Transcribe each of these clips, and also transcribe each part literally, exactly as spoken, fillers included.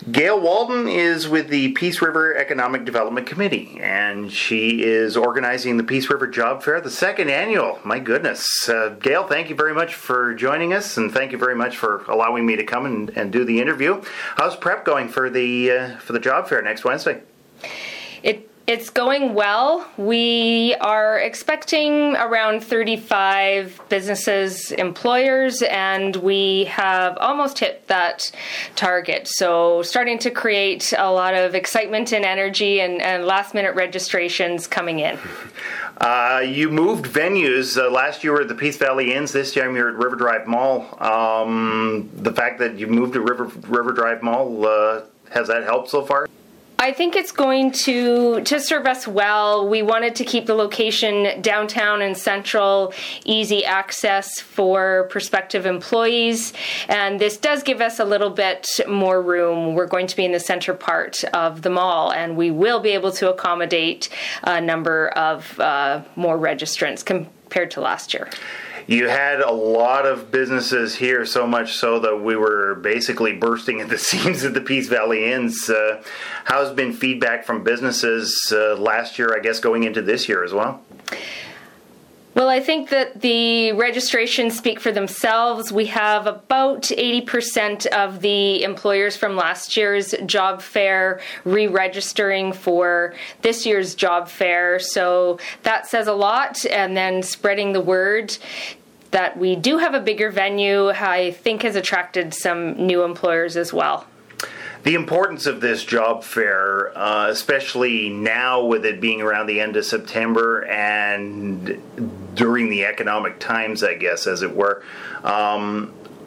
Gail Walden is with the Peace River Economic Development Committee, and she is organizing the Peace River Job Fair, the second annual. My goodness. Uh, Gail, thank you very much for joining us, and thank you very much for allowing me to come and, and do the interview. How's prep going for the uh, for the job fair next Wednesday? It It's going well. We are expecting around thirty-five businesses, employers, and we have almost hit that target. So starting to create a lot of excitement and energy and, and last-minute registrations coming in. Uh, you moved venues. Uh, last year you were at the Peace Valley Inns. This time you're at River Drive Mall. Um, the fact that you moved to River, River Drive Mall, uh, has that helped so far? I think it's going to to serve us well. We wanted to keep the location downtown and central, easy access for prospective employees, and this does give us a little bit more room. We're going to be in the center part of the mall, and we will be able to accommodate a number of uh, more registrants compared to last year. You had a lot of businesses here, so much so that we were basically bursting at the seams at the Peace Valley Inns. Uh, how's been feedback from businesses uh, last year, I guess, going into this year as well? Well, I think that the registrations speak for themselves. We have about eighty percent of the employers from last year's job fair re-registering for this year's job fair. So that says a lot. And then spreading the word that we do have a bigger venue, I think has attracted some new employers as well. The importance of this job fair, uh, especially now with it being around the end of September and during the economic times, I guess, as it were. Um,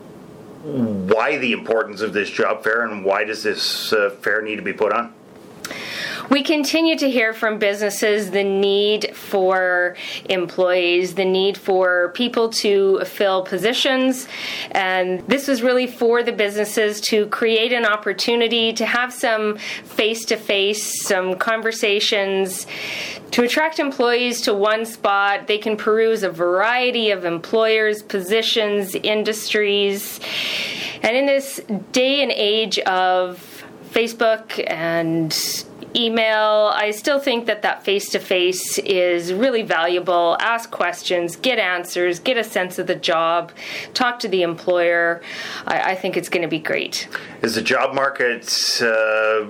why the importance of this job fair, and why does this uh, fair need to be put on? We continue to hear from businesses the need for employees, the need for people to fill positions, and this was really for the businesses to create an opportunity to have some face-to-face, some conversations, to attract employees to one spot. They can peruse a variety of employers, positions, industries, and in this day and age of Facebook and email, I still think that that face-to-face is really valuable. Ask questions, get answers, get a sense of the job, talk to the employer. I, I think it's going to be great. Is the job market uh,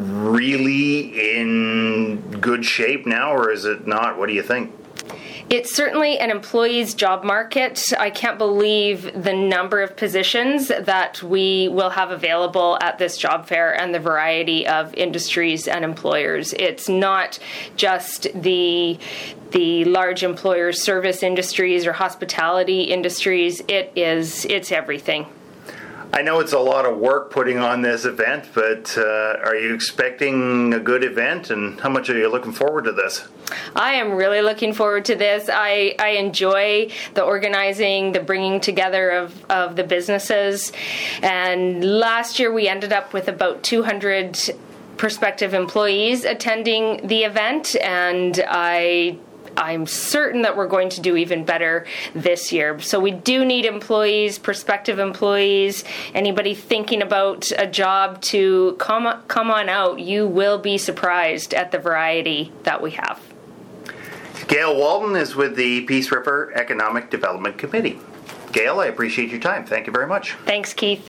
really in good shape now, or is it not? What do you think? It's certainly an employee's job market. I can't believe the number of positions that we will have available at this job fair and the variety of industries and employers. It's not just the the large employers, service industries or hospitality industries. It is, it's everything. I know it's a lot of work putting on this event, but uh, are you expecting a good event, and how much are you looking forward to this? I am really looking forward to this. I, I enjoy the organizing, the bringing together of, of the businesses. And last year we ended up with about two hundred prospective employees attending the event, and I I'm certain that we're going to do even better this year. So we do need employees, prospective employees, anybody thinking about a job to come, come on out. You will be surprised at the variety that we have. Gail Walden is with the Peace River Economic Development Committee. Gail, I appreciate your time. Thank you very much. Thanks, Keith.